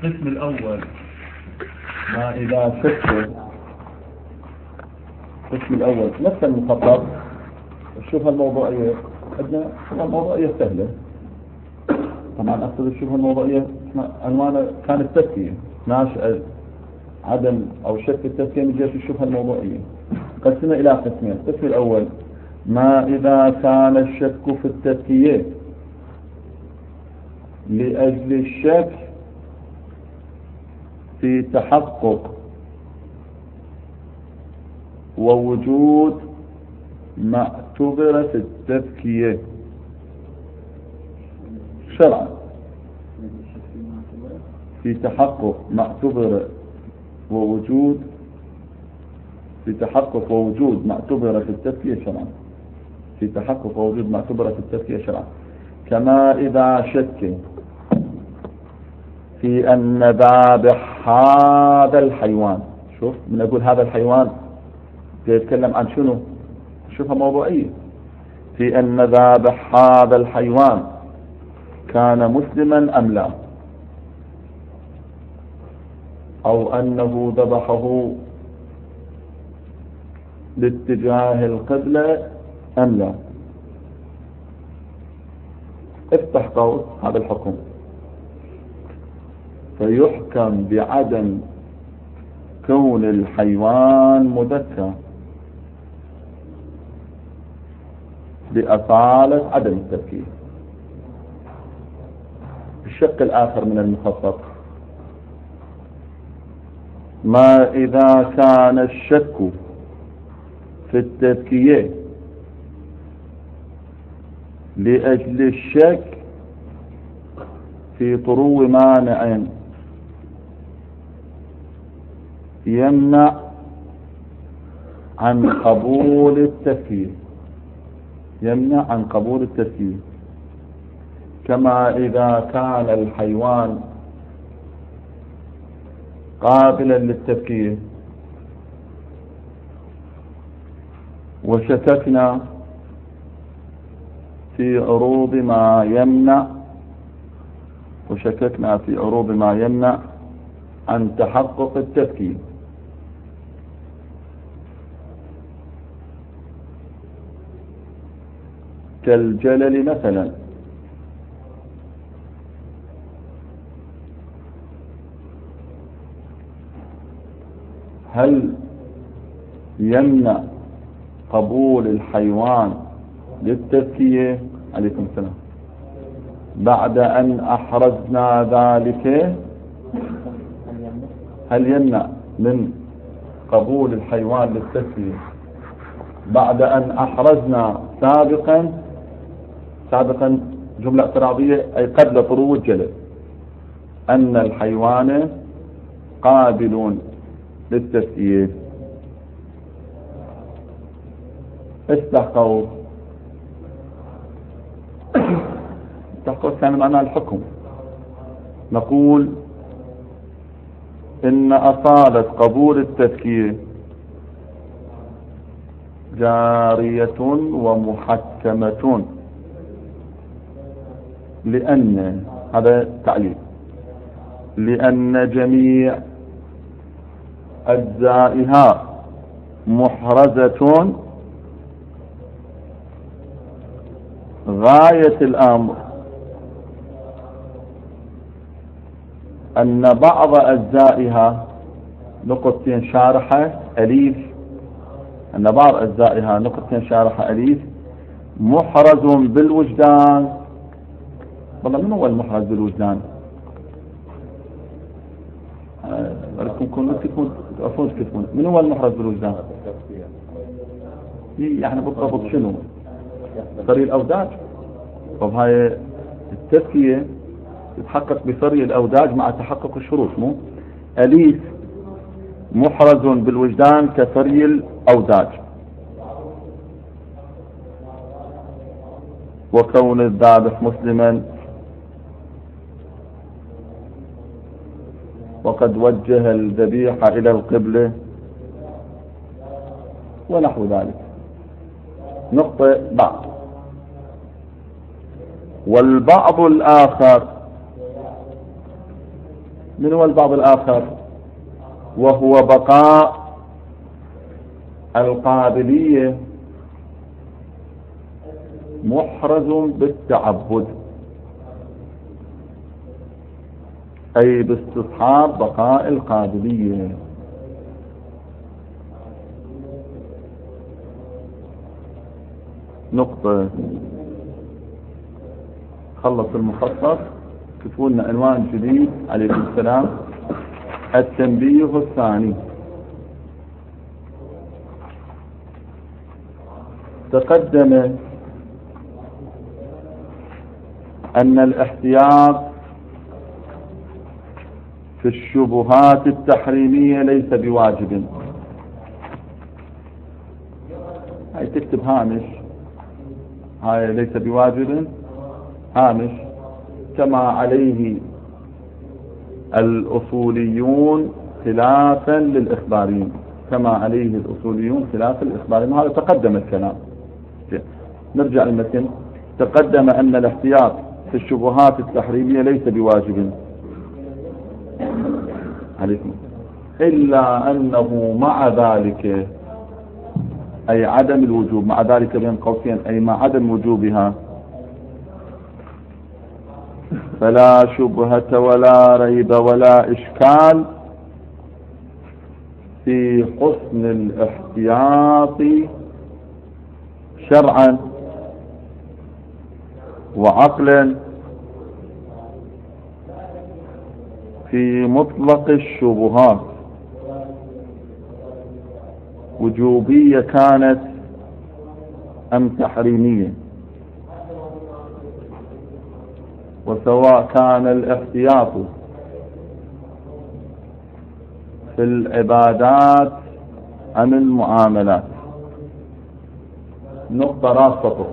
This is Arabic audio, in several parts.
القسم الأول ما إذا شك. القسم الأول نفس المخطط. الشبهة الموضوعية عندنا شبهة موضوعية سهلة. طبعا أقصد الشبهة الموضوعية عنوانها كان التزكية، ناشئة عدم أو شك في التزكية من جهة الشبهة الموضوعية. قسمنا إلى قسمين. القسم الأول ما إذا كان الشك في التزكية لأجل الشك في تحقق ووجود ما اعتبر في التزكية شرعا، في تحقق ما اعتبر ووجود، في تحقق ووجود ما اعتبر في التزكية شرعا، في تحقق ووجود ما اعتبر في التزكية شرعا. كما إذا شك في أن ذابح هذا الحيوان، شوف من أقول هذا الحيوان يتكلم عن شنو؟ شوفها موضوعية. في أن ذابح هذا الحيوان كان مسلما أم لا، أو أنه ذبحه لاتجاه القبلة أم لا. افتح قوس هذا الحكم، فيحكم بعدم كون الحيوان مذكى لأصالة عدم التذكير. الشق الآخر من المخطط ما إذا كان الشك في التذكية لأجل الشك في طرو مانع يمنع عن قبول التذكير، يمنع عن قبول التذكير. كما إذا كان الحيوان قابلا للتذكير وشككنا في عروض ما يمنع، وشككنا في عروض ما يمنع عن تحقق التذكير، كالجلل مثلا. هل يمنع قبول الحيوان للتذكية؟ عليكم السلام. بعد أن أحرزنا ذلك، هل يمنع من قبول الحيوان للتذكية بعد أن أحرزنا سابقا جملة اعتراضية أي قبل طلوع الجلل أن الحيوان قابل للتذكية؟ افتح قوس. افتح قوس كان معنى الحكم. نقول إن أصالة قبول التذكير جارية ومحكمة، لأن هذا تعليل، لأن جميع أجزائها محرزة. غاية الأمر أن بعض أجزائها نقطتين شارحة أليف، أن بعض أجزائها نقطتين شارحة أليف محرز بالوجدان. والله من هو المحرز بالوجدان؟ من هو المحرز بالوجدان؟ يعني بالضبط شنو؟ صري الأوداج. طب هاي التذكية تتحقق بصري الأوداج مع تحقق الشروط، مو أليف محرز بالوجدان كصري الأوداج. وكون الذابح مسلما وقد وجه الذبيحة إلى القبلة ونحو ذلك. نقطة بعض. والبعض الآخر من هو البعض الآخر؟ وهو بقاء القابلية محرز بالتعبد، أي باستصحاب بقاء القابلية. نقطة. خلص المخصص، كتبوا لنا عنوان جديد عليكم السلام. التنبيه الثاني. تقدم أن الاحتياط في الشبهات التحريمية ليس بواجب. هاي تكتب هامش، هاي ليس بواجب هامش، كما عليه الأصوليون خلافا للإخباريين، كما عليه الأصوليون خلافا للإخباريين. هذا تقدم الكلام. نرجع للمتن. تقدم أن الاحتياط في الشبهات التحريمية ليس بواجب عليكم، إلا أنه مع ذلك، أي عدم الوجوب، مع ذلك بين قوسين أي مع عدم وجوبها، فلا شبهة ولا ريب ولا إشكال في حسن الاحتياط شرعا وعقلا في مطلق الشبهات، وجوبية كانت أم تحريمية، وسواء كان الاحتياط في العبادات أم المعاملات. نقطة راسطة.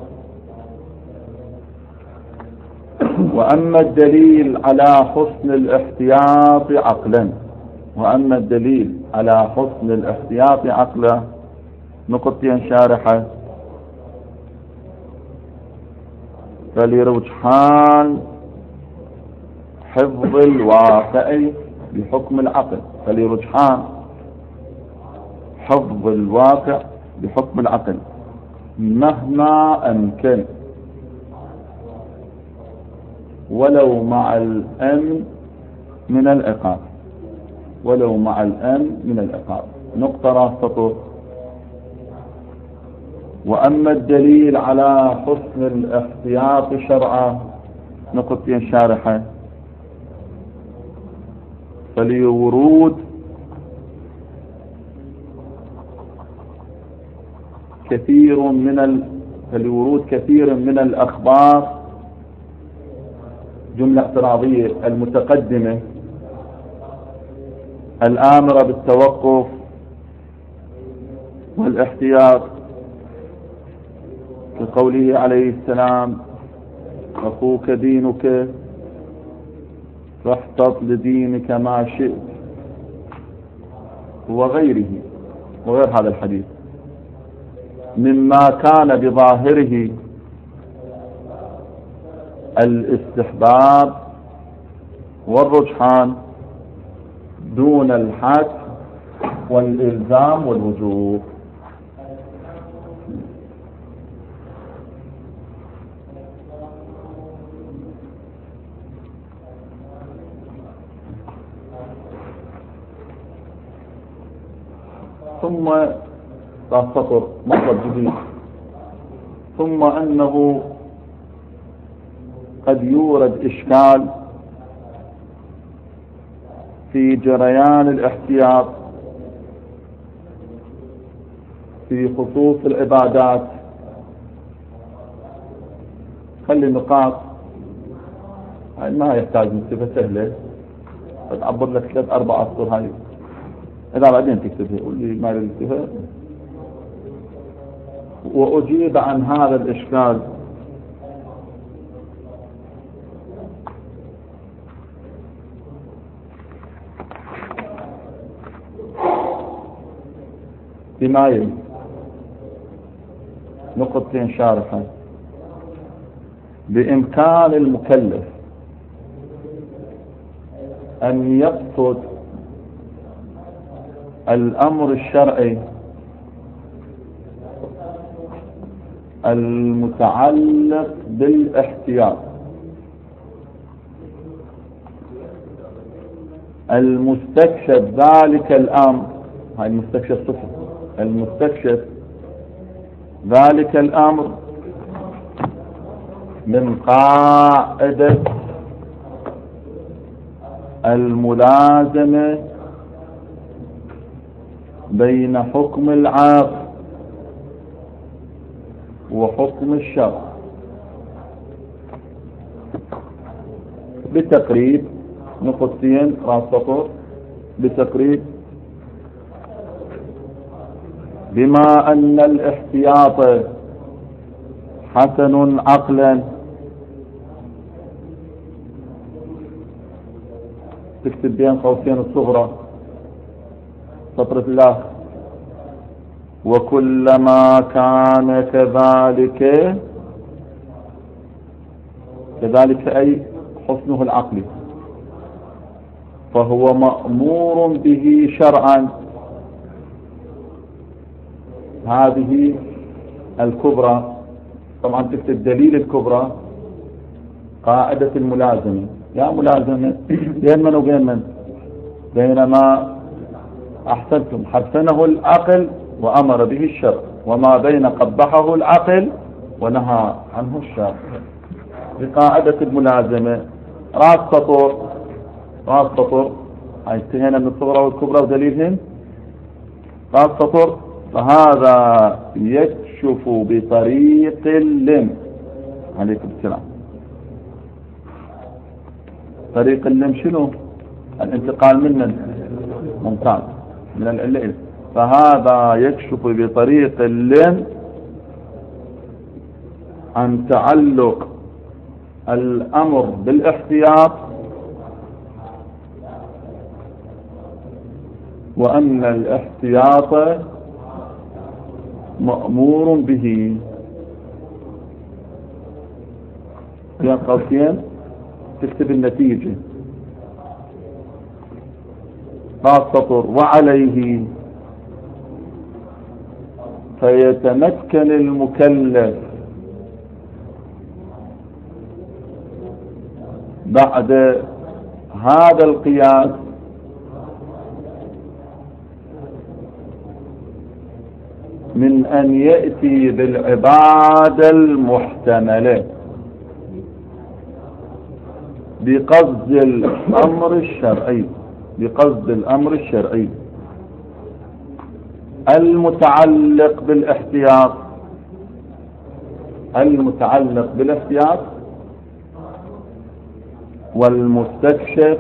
وأما الدليل على حسن الاحتياط عقلا، وأما الدليل على حسن الاحتياط عقلا، نقطتين شارحة. فلرجحان حفظ الواقع بحكم العقل، فلرجحان حفظ الواقع بحكم العقل مهما أمكن، ولو مع الأمن من العقاب، ولو مع الأمن من العقاب. نقطة راسطة. وأما الدليل على حسن الاحتياط شرعا، نقطتين شارحة. فلورود كثير من الأخبار، جملة اعتراضية، المتقدمة الآمرة بالتوقف والاحتياط، كقوله عليه السلام: أخوك دينك فاحتط لدينك ما شئت، وغير هذا الحديث، مما كان بظاهره الاستحباب والرجحان دون الحد والإلزام والوجوب. ثم سطر مطلب جديد. ثم أنه قد يورد إشكال في جريان الاحتياط في خصوص العبادات. خلي النقاط، هاي ما يحتاج مكتبة سهلة، تعبر لك 3-4 أسطر. هاي إذا بعدين تكتبها قول لي ما للكتبها. وأجيب عن هذا الإشكال بما يلي. نقطتين شارحة. بإمكان المكلف أن يقصد الأمر الشرعي المتعلق بالاحتياط المستكشف ذلك الأمر، هاي المستكشف صفر، المستكشف ذلك الأمر من قاعدة الملازمة بين حكم العقل وحكم الشرع بتقريب نقطتين راس سطر بتقريب. بما أن الاحتياط حسن عقلا، تكتب بين قوسين الصغرى سطر الله، وكلما كان كذلك أي حسنه العقلي فهو مأمور به شرعا. هذه الكبرى طبعا تكتب دليل الكبرى قاعدة الملازمة، لا ملازمة بين من وبين من؟ بينما أحسنتم حسنه العقل وأمر به الشرع، وما بين قبحه العقل ونهى عنه الشرع بقاعدة الملازمة. راس سطر هاي انتهينا من الصغرى والكبرى ودليلهم. راس سطر. فهذا يكشف بطريق اللم، عليكم السلام. طريق اللم شنو؟ الانتقال من ممتاز من العلة. فهذا يكشف بطريق اللم عن تعلق الأمر بالاحتياط، وأن الاحتياط مأمور به. بين قوسين تكتب النتيجة راس سطر. وعليه فيتمكن المكلف بعد هذا القياس من أن يأتي بالعبادة المحتملة بقصد الأمر الشرعي المتعلق بالاحتياط والمستكشف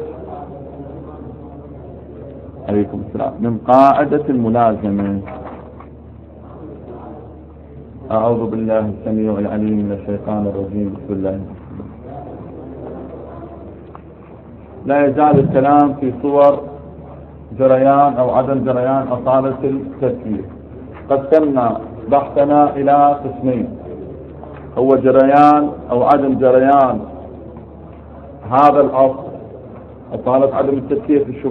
عليكم السلام من قاعدة الملازمة. أعوذ بالله السميع العليم من الشيطان الرجيم. بسم الله. لا يزال الكلام في صور جريان أو عدم جريان أصالة التفكير. قسمنا بحثنا إلى قسمين، هو جريان أو عدم جريان هذا الأصل أصالة عدم التفكير في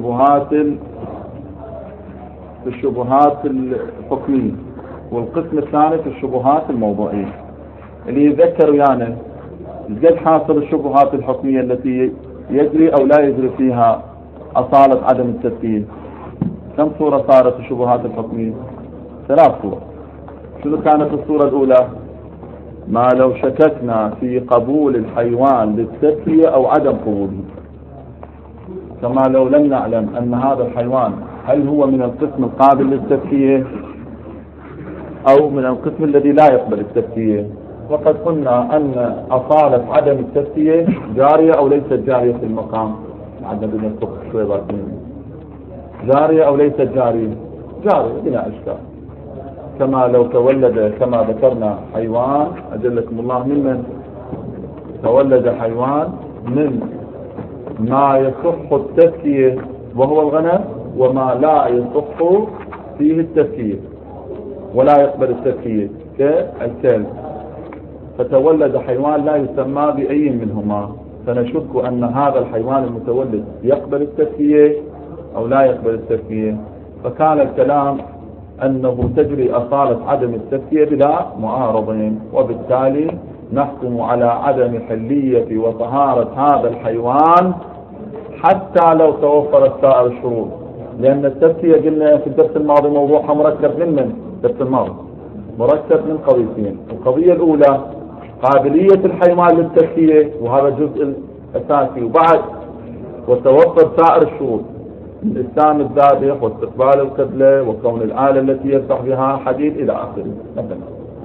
الشبهات الحكمية، والقسم الثاني في الشبهات الموضوعية. اللي يذكر يعني قد حاصل الشبهات الحكمية التي يجري أو لا يجري فيها أصالة عدم التفكير. كم صورة صارت الشبهات الحكمية؟ 3 صور. شنو كانت الصورة الأولى؟ ما لو شككنا في قبول الحيوان للتفكية أو عدم قبوله، كما لو لم نعلم أن هذا الحيوان هل هو من القسم القابل للتفكية أو من القسم الذي لا يقبل التفكية. وقد قلنا أن أصالة عدم التفكية جارية أو ليست جارية في المقام. عندنا بدنا نفك شوي باطنين. جارية أو ليست جارية؟ جارية بلا إشكال. كما لو تولد كما ذكرنا حيوان أجلكم الله ممن تولد حيوان من ما يصح التفكية وهو الغنم، وما لا يصح فيه التفكير ولا يقبل التفكير كالكلب. فتولد حيوان لا يسمى بأي منهما، فنشك أن هذا الحيوان المتولد يقبل التزكية أو لا يقبل التزكية، فكان الكلام أنه تجري أصالة عدم التزكية بلا معارضين، وبالتالي نحكم على عدم حلية وطهارة هذا الحيوان حتى لو توفرت سائر الشروط. لأن التزكية قلنا في الدرس الماضي موضوعها مركب من الدرس الماضي مركب من قضيتين. القضية الأولى قابلية الحيوان للتزكية، وهذا الجزء الأساسي، وبعد وتوفر سائر الشروط: الإسلام الذابح واستقبال القبلة وكون الآلة التي يذبح بها حديد إلى آخره. مثلا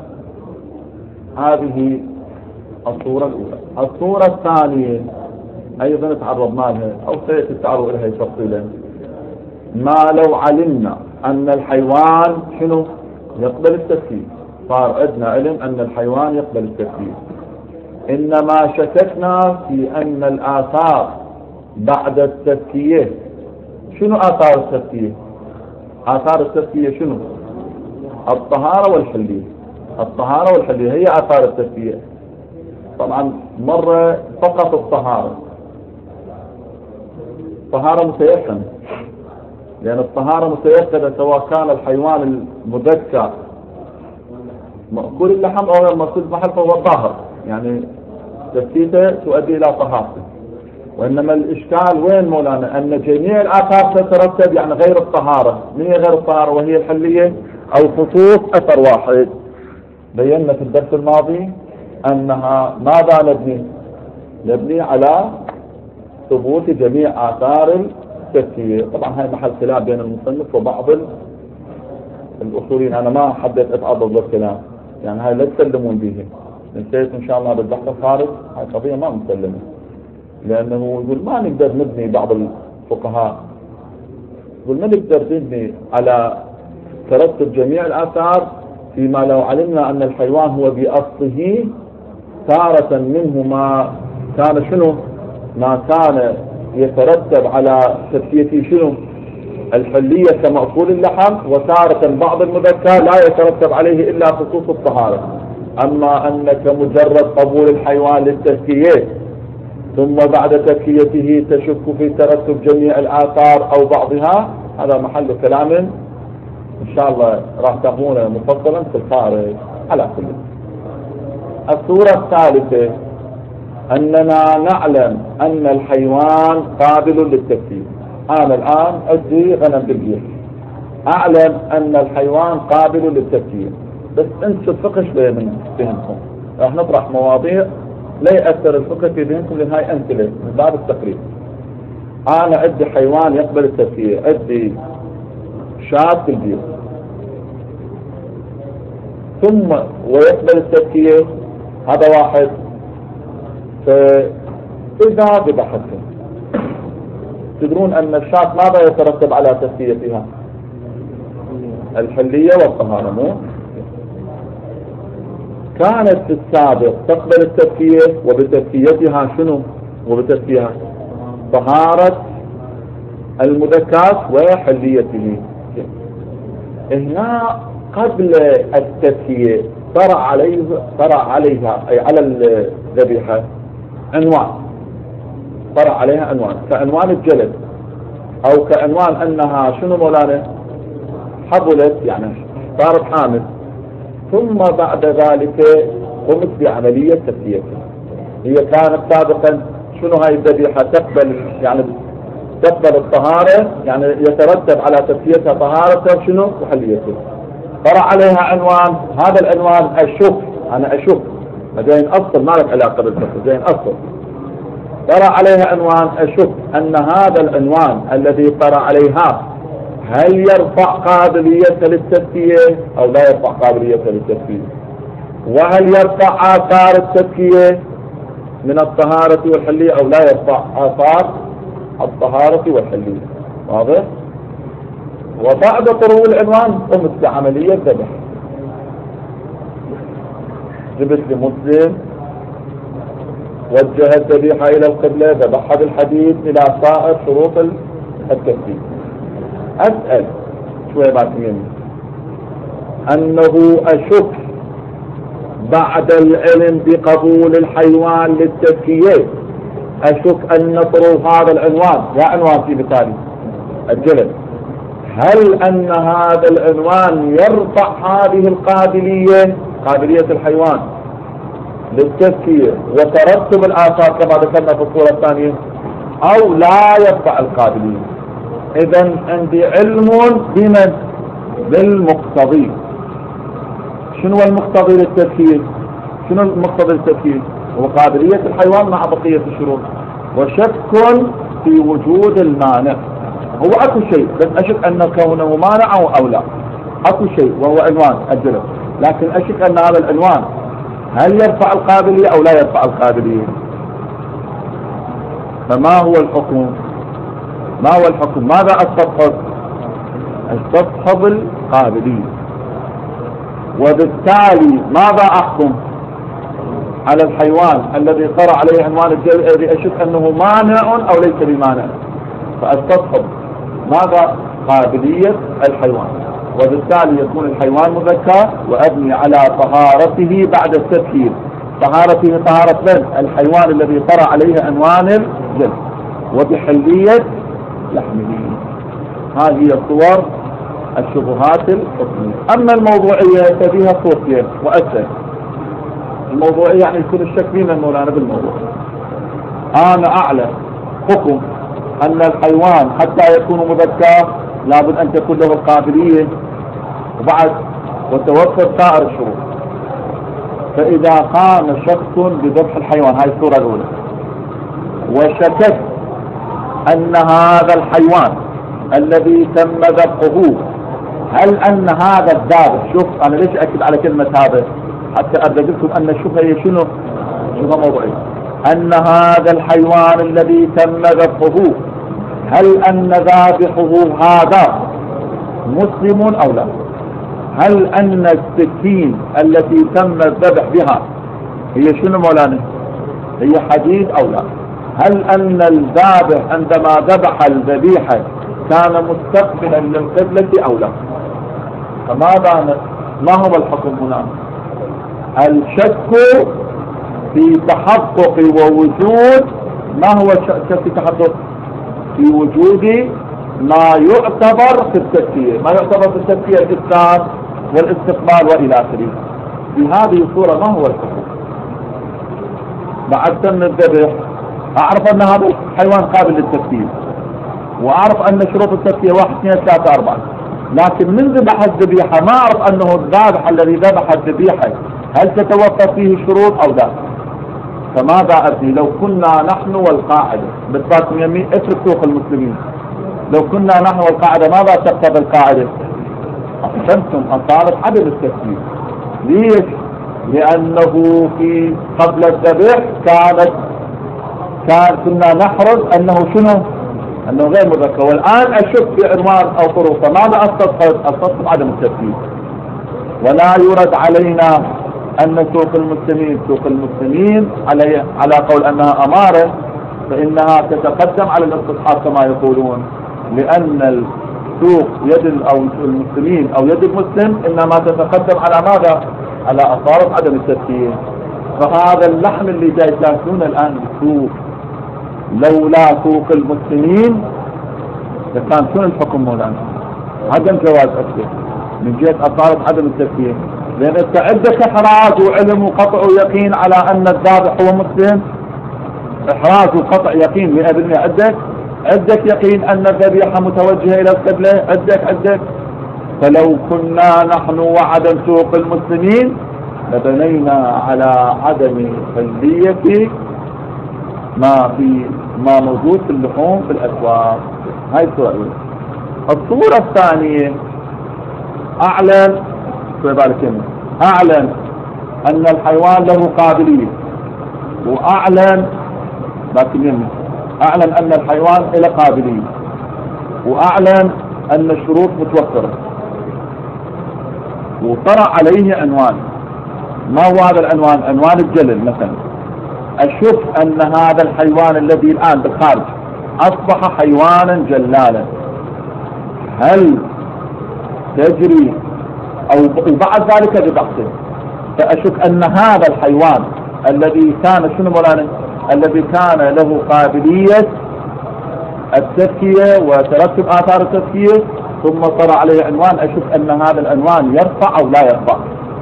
هذه الصورة الأولى. الصورة الثانية أيضا تعرضنا لها أو سيأتي التعرض إليها تفصيلا: ما لو علمنا أن الحيوان شنو يقبل التزكية، صار عندنا علم أن الحيوان يقبل التزكية، إنما شككنا في أن الآثار بعد التزكية. شنو آثار التزكية؟ آثار التزكية شنو؟ الطهارة والحلية. الطهارة والحلية هي آثار التزكية. طبعا مرة فقط الطهارة، طهارة متيقنة، لأن الطهارة متيقنة سواء كان الحيوان المذكى مأكول اللحم أو غير مأكول المحل فهو طاهر، يعني تزكيته تؤدي إلى طهارته. وإنما الإشكال وين مولانا؟ أن جميع الآثار تترتب يعني غير الطهارة. من هي غير الطهارة؟ وهي الحلية أو خصوص أثر واحد. بينا في الدرس الماضي أنها ماذا نبني على ثبوت جميع آثار التزكية. طبعا هاي محل خلاف بين المصنف وبعض الأصوليين، أنا ما حبيت أتعرض للخلاف، يعني هاي لا تسلمون به. نسيت إن شاء الله بالبحث الخارج، هاي قضية ما مسلمة، لأنه يقول ما نقدر نبني، بعض الفقهاء يقول ما نقدر نبني على ترتب جميع الآثار فيما لو علمنا أن الحيوان هو بأصله تارة منه ما كان شنو؟ ما كان يترتب على تزكيته شنو؟ الحلية كمأكول اللحم، وتارة بعض المذكى لا يترتب عليه إلا خصوص الطهارة. أما أنك مجرد قبول الحيوان للتزكية ثم بعد تزكيته تشك في ترتب جميع الآثار أو بعضها، هذا محل كلام إن شاء الله راح تقومون مفصلا في الخارج. على كل. الصورة الثالثة أننا نعلم أن الحيوان قابل للتزكية. أنا الآن أدي غنم بالبيت، أعلم أن الحيوان قابل للتزكية، بس أنت الفقه شوية من ذهنكم، راح نطرح مواضيع لا يأثر الفقه في ذهنكم، لأن هاي أمثلة من باب التقريب. أنا أدي حيوان يقبل التزكية، أدي شاة بالبيت، ثم ويقبل التزكية، هذا واحد. فإذا ذبحتهم تدرون أن الشاة ماذا يترتب على تزكيتها؟ الحلية والطهارة. مو كانت في السابق تقبل التزكية، وبتزكيتها شنو؟ وبتزكيتها طهارة المذكات وحليته. هنا قبل التزكية طرأ عليها أي على الذبيحة عنوان، طرأ عليها عنوان كعنوان الجلد، أو كعنوان أنها شنو مولانا؟ حضلت، يعني صارت حامل. ثم بعد ذلك قمت بعملية تزكيتها. هي كانت سابقا شنو هاي الذبيحة؟ تقبل يعني تقبل الطهارة، يعني يترتب على تزكيتها طهارتها شنو؟ وحليتها. طرأ عليها عنوان، هذا العنوان أشك، أنا أشك، جاين أصل ما لك علاقة بالفقه، جاين أصل. طرأ عليها عنوان أشك أن هذا العنوان الذي طرأ عليها هل يرفع قابليتها للتزكية أو لا يرفع قابليتها للتزكية، وهل يرفع آثار التزكية من الطهارة والحلية أو لا يرفع آثار الطهارة والحلية. واضح؟ وبعد طلوع العنوان قمت بعملية ذبح. جبت لمسلم، وجه الذبيحة إلى القبلة، ذبحها بالحديد إلى سائر شروط التزكية. أسأل شوية بعد مني أنه أشك بعد العلم بقبول الحيوان للتزكية أشك أن طروف هذا العنوان يا عنوان في بالتالي الجلد، هل أن هذا العنوان يرفع هذه القابلية، قابلية الحيوان للتذكير وترتب الآثار كما ذكرنا في الصورة الثانية، أو لا يرفع القابلية؟ إذن عندي علم بمن؟ بالمقتضي. شنو المقتضي للتذكير؟ شنو المقتضي للتذكير؟ هو قابلية الحيوان مع بقية الشروط، وشك في وجود المانع. هو اكو شيء بس اشك ان كونه مانع او لا، اكو شيء وهو عنوان الجلد، لكن اشك ان هذا العنوان هل يرفع القابلية او لا يرفع القابلية. فما هو الحكم؟ ما هو الحكم؟ ماذا استصحب؟ استصحب القابلية، وبالتالي ماذا احكم على الحيوان الذي طرأ عليه عنوان الجلد الذي اشك انه مانع او ليس بمانع، فاستصحب ماذا؟ قابلية الحيوان، وبالتالي يكون الحيوان مذكر وأبني على طهارته بعد التذكير. طهارته طهارة من؟ الحيوان الذي طرأ عليه عنوان الجلد، وبحلية لحمه. هذه صور الشبهات الحكمية. أما الموضوعية ففيها صورتين وأسهل. الموضوعية يعني يكون الشك فينا مولانا بالموضوع. أنا أعلم حكم أن الحيوان حتى يكون مذكر لابد أن تكون له القابلية وبعد وتوفر سائر الشروط. فإذا قام شخص بذبح الحيوان، هاي الصورة الأولى، وشكك أن هذا الحيوان الذي تم ذبحه، هل أن هذا الذابح، شوف أنا ليش أكد على كلمة هذا حتى أرجع لكم أن الشبهة هي شنو موضوعي، أن هذا الحيوان الذي تم ذبحه هل أن ذابحه هذا مسلم أو لا؟ هل أن السكين التي تم الذبح بها هي شنو مولانا؟ هي حديد أو لا؟ هل أن الذابح عندما ذبح الذبيحة كان مستقبلا للقبلة أو لا؟ فماذا ما هو الحكم هنا؟ الشك في تحقق ووجود، ما هو الشك في تحقق؟ في وجود ما يعتبر في التفكير، ما يعتبر في التفكير الإسكان والاستقبال وإلى آخره. في هذه الصورة ما هو الحكم؟ بعد تم الذبح أعرف أن هذا الحيوان قابل للتفكير، وأعرف أن شروط التفكير 1 2 3 4، لكن من ذبح الذبيحة ما أعرف أنه الذابح الذي ذبح الذبيحة هل تتوفر فيه شروط أو لا. فماذا أبني؟ لو كنا نحن والقاعدة بالباكم يمين اترك سوق المسلمين، لو كنا نحن والقاعدة ماذا تقتضي القاعدة؟ أحسنتم، أصارت عدم التفكير. ليش؟ لأنه في قبل الذبح كنا نحرز أنه شنو؟ أنه غير مذكر، والآن أشك في عنوان أو طرق، فماذا أستصحب عدم التفكير. ولا يرد علينا أن سوق المسلمين على قول أنها أمارة، فإنها تتقدم على الاستصحاب كما يقولون، لأن السوق يد أو المسلمين أو يد المسلم إنما تتقدم على ماذا؟ على أصارة عدم التفكير. فهذا اللحم اللي جاي تاكلونه الآن بالسوق لولا سوق المسلمين لكان شنو الحكم مولانا؟ عدم جواز أكله من جهة أصارة عدم التفكير، لأن أنت عندك إحراز وعلم وقطع ويقين على أن الذابح هو مسلم، إحراز وقطع يقين 100%، عندك يقين أن الذبيحة متوجهة إلى القبلة، عندك. فلو كنا نحن وعدم سوق المسلمين لبنينا على عدم حلية ما موجود في اللحوم في الأسواق. هاي الصورة الأولى. الصورة الثانية أعلن أن الحيوان له قابلية، وأعلن أن الحيوان له قابلية، وأعلن أن الشروط متوفرة، وطرأ عليه عنوان. ما هو هذا العنوان؟ عنوان الجلل مثلا. أشوف أن هذا الحيوان الذي الآن بالخارج أصبح حيوانا جلالا، هل تجري وبعد ذلك ببحثه، فأشك أن هذا الحيوان الذي كان شنو مولانا الذي كان له قابلية التذكية وترتب آثار التذكية ثم طرأ عليه عنوان أشوف أن هذا العنوان يرفع أو لا يرفع.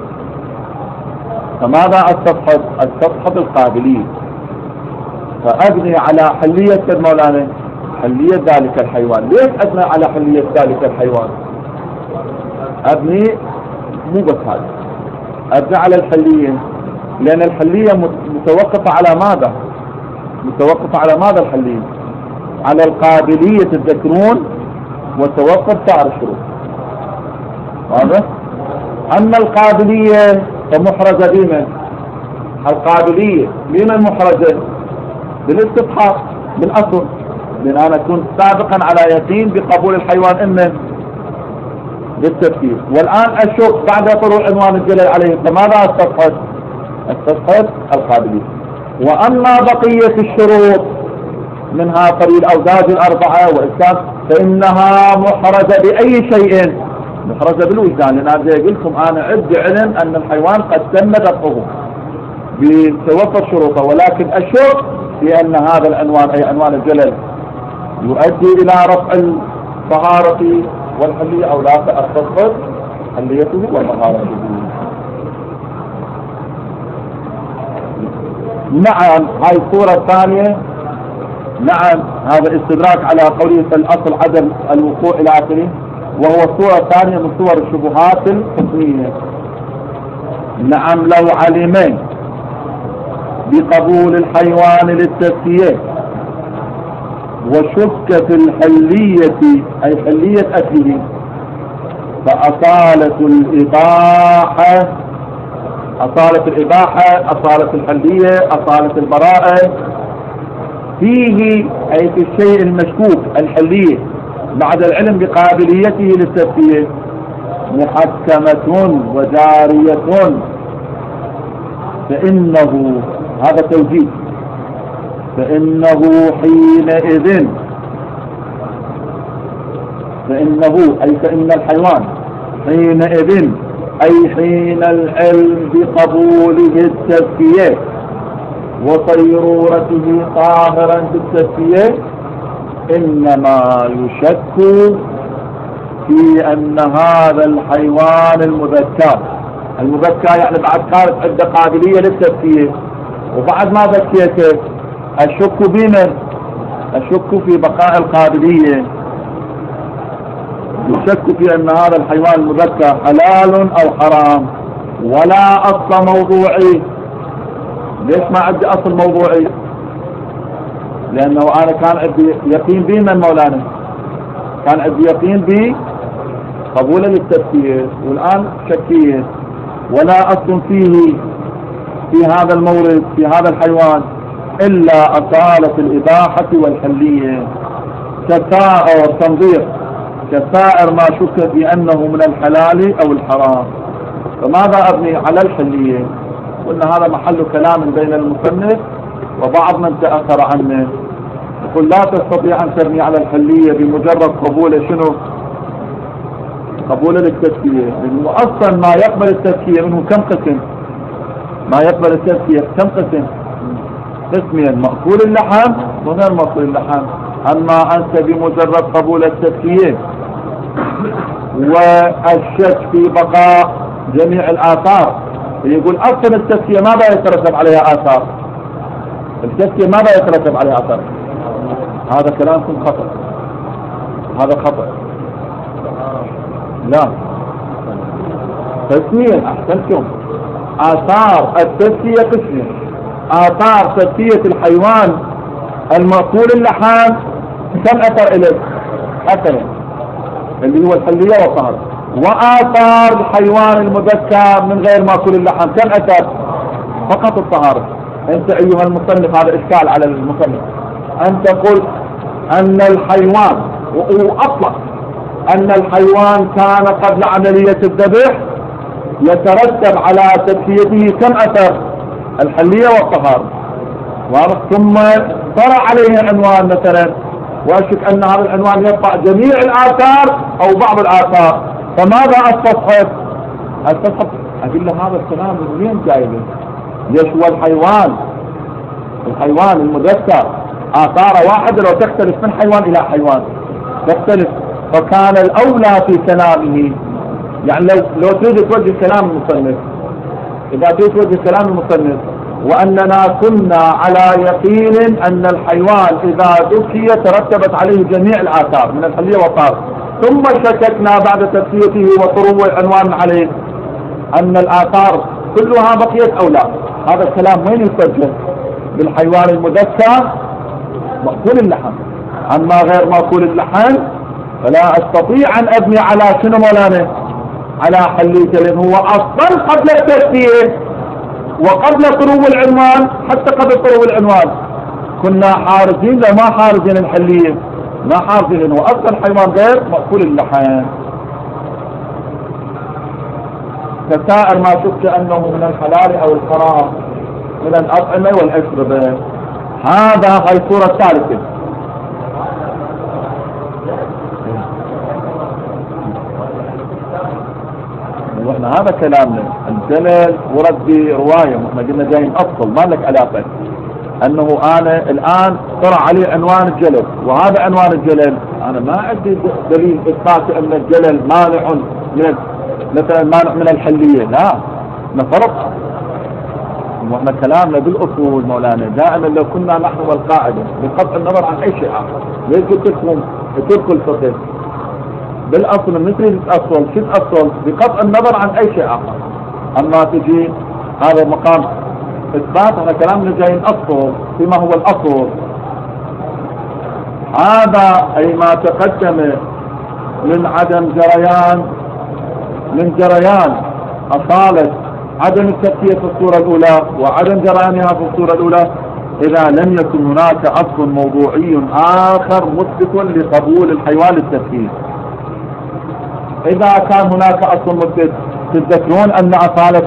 فماذا استصحب القابلية، فأبني على حلية المولانا حلية ذلك الحيوان. ليش أبني على حلية ذلك الحيوان؟ أبني مو بس هذا، أبني على الحلية، لأن الحلية متوقفة على ماذا؟ متوقفة على ماذا الحلية؟ على القابلية تذكرون وتوقف سائر الشروط. واضح؟ أما القابلية فمحرزة بمن؟ القابلية بمن محرزة؟ بالاستصحاب بالأصل، لأن أنا كنت سابقا على يقين بقبول الحيوان إما بالتفكير، والآن أشك بعد طلوع عنوان الجلال عليه، فماذا استصحب؟ استصحب القابلية. وأما بقية الشروط منها طريق الأوزاج الأربعة وإسكان فإنها محرزة بأي شيء؟ محرزة بالوجدان، لأن أنا قلت لكم أنا عندي علم أن الحيوان قد تم ذبحه بتوفر شروطه، ولكن أشك في أن هذا العنوان أي عنوان الجلل يؤدي إلى رفع الطهارة والحلية أو لا، فأستصحب حليته وطهارته. نعم هاي الصورة الثانية، نعم هذا استدراك على قوله في الأصل عدم الوقوع إلى آخره، وهو الصورة الثانية من صور الشبهات الحكمية. نعم لو علمين بقبول الحيوان للتزكية وشك في الحلية أي حلية أكله، فأصالة الإباحة أصالة الحلية أصالة البراءة فيه أي في الشيء المشكوك الحلية بعد العلم بقابليته للتزكية محكمة وجارية، فإنه هذا توجيه، فإنه حينئذ فإن الحيوان حينئذ أي حين العلم بقبوله التزكية وصيرورته طاهرا بالتزكية إنما يشك في أن هذا الحيوان المذكى يعني بعد كانت عنده قابلية للتزكية وبعد ما زكيته أشك بمن؟ أشك في بقاء القابلية، يشك في أن هذا الحيوان المذكى حلال أو حرام ولا أصل موضوعي. ليش ما عندي أصل موضوعي؟ لأنه أنا كان عندي يقين بمن مولانا؟ كان عندي يقين بقبوله للتزكية، والآن شكيت ولا أصل فيه في هذا المورد في هذا الحيوان إلا أصالة الإباحة والحلية كسائر تنظير كسائر ما شك في أنه من الحلال أو الحرام. فماذا أبني على الحلية؟ قلنا هذا محل كلام بين المصنف وبعض من تأثر عنه، يقول لا تستطيع أن تبني على الحلية بمجرد قبول شنو؟ قبول للتزكية، لأنه أصلا ما يقبل التزكية منه كم قسم؟ ما يقبل التزكية كم قسم؟ قسمين، مأكول اللحم وغير مأكول اللحم. أما أنت بمجرد قبول التزكية والشك في بقاء جميع الآثار، يقول أصلا التزكية ماذا يترتب عليها آثار؟ التزكية ماذا يترتب عليها آثار؟ هذا كلامكم خطأ، هذا خطأ. لا قسمين، أحسنتم. آثار التزكية قسمين، آثار تزكية الحيوان المأكول اللحم كم أثر إليه؟ أثرين اللي هو الحلية والطهر، وآثار الحيوان المذكى من غير مأكول اللحم كم أثر؟ فقط الطهارة. أنت أيها المصنف هذا إشكال على المصنف، أنت قلت أن الحيوان وأطلق أن الحيوان كان قبل عملية الذبح يترتب على تزكيته كم أثر؟ الحلية والطهارة، ثم طرأ عليه عنوان مثلا، وأشك أن هذا العنوان يرفع جميع الآثار أو بعض الآثار، فماذا استصحب؟ أقول له هذا الكلام من وين جايبه؟ ليش هو الحيوان الحيوان المذكر آثار واحدة لو تختلف من حيوان إلى حيوان تختلف. فكان الأولى في كلامه، يعني لو تريد توجه كلام المصنف، إذا تريد توجه كلام المصنف وأننا كنا على يقين أن الحيوان إذا ذكي ترتبت عليه جميع الآثار من الحلية والطار، ثم شككنا بعد تسكيته وطرو العنوان عليه أن الآثار كلها بقيت أو لا. هذا الكلام وين يسجل؟ بالحيوان المذكر مأكول اللحم. أما غير مأكول اللحم فلا أستطيع أن أبني على شنو مولانا؟ على حليته، لأن هو أصلا قبل التسكية وقبل طرو العنوان، حتى قبل طرو العنوان كنا حارزين لا ما حارزين الحلية، ما حارزين، لأنه أصلا حيوان غير مأكول اللحم. كسائر ما شفت أنه من الحلال أو الحرام من الأطعمة والأشربة. هاي الصورة الثالثة. واحنا هذا كلامنا. الجلل ورد برواية، واحنا قلنا جايين أفضل ما لك علاقة أنه أنا الآن طرع عليه عنوان الجلل وهذا عنوان الجلل، أنا ما عندي دليل إثبات أن الجلل مانع من مثلا مانع من الحلية، لا نفرق. واحنا كلامنا بالأصول مولانا دائما لو كنا نحن والقاعدة بقطع النظر عن أي شيء آخر. ليش قلت لكم اتركوا الفقه بالأصل مثل الأصل شو الأصل بقطع النظر عن أي شيء آخر. أما تجي هذا مقام إثبات، احنا كلامنا جايين أصل فيما هو الأصل. هذا أي ما تقدم من عدم جريان أصالة عدم التسكية في الصورة الأولى وعدم جريانها في الصورة الأولى إذا لم يكن هناك أصل موضوعي آخر مثبت لقبول الحيوان للتسكية. إذا كان هناك أصل مثبت، تتذكرون أن أصالة